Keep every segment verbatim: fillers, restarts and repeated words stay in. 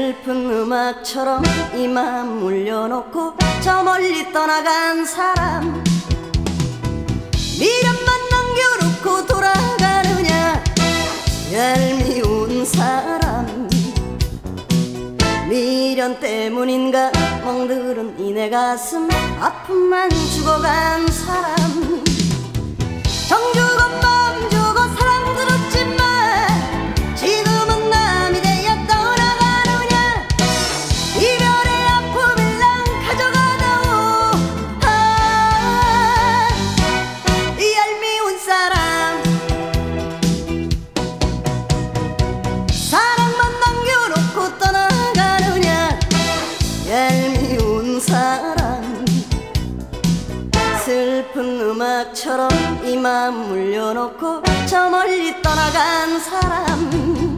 슬픈 음악처럼 이 맘 물려놓고 저 멀리 떠나간 사람, 미련만 남겨놓고 돌아가느냐 얄미운 사람. 미련 때문인가 멍들은 이내 가슴 아픔만 죽어간 사람. 정 주고 맘 주고 사랑 들었지만 지금은 남이 되어 떠나가느냐 이별의 아픔을 난 가져가다오. 아, 이 얄미운 사람. 사랑만 남겨놓고 떠나가느냐 얄미운 사람. 슬픈 음악처럼 이 맘 물려놓고 저 멀리 떠나간 사람.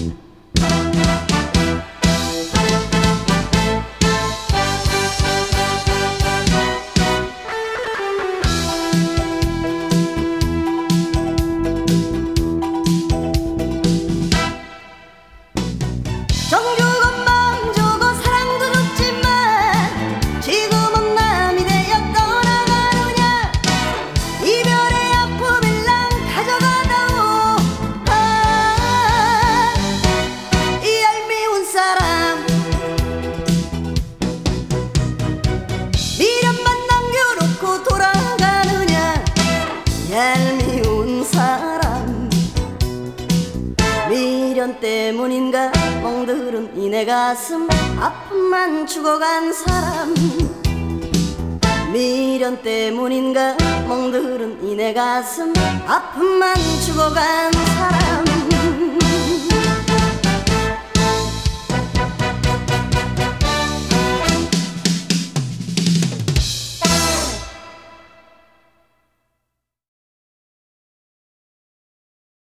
정 주고 맘 주고 사랑도 줬지만 지금은 남이 되어 떠나가느냐 이별의 아픔을 난 가져가다오. 아, 이 얄미운 사람. 미련만 남겨놓고 돌아가느냐 얄미운 사람. 미련 때문인가 멍들은 이내 가슴 아픔만 죽어간 사람. 미련 때문인가 멍들은 이내 가슴 아픔만 죽어간 사람.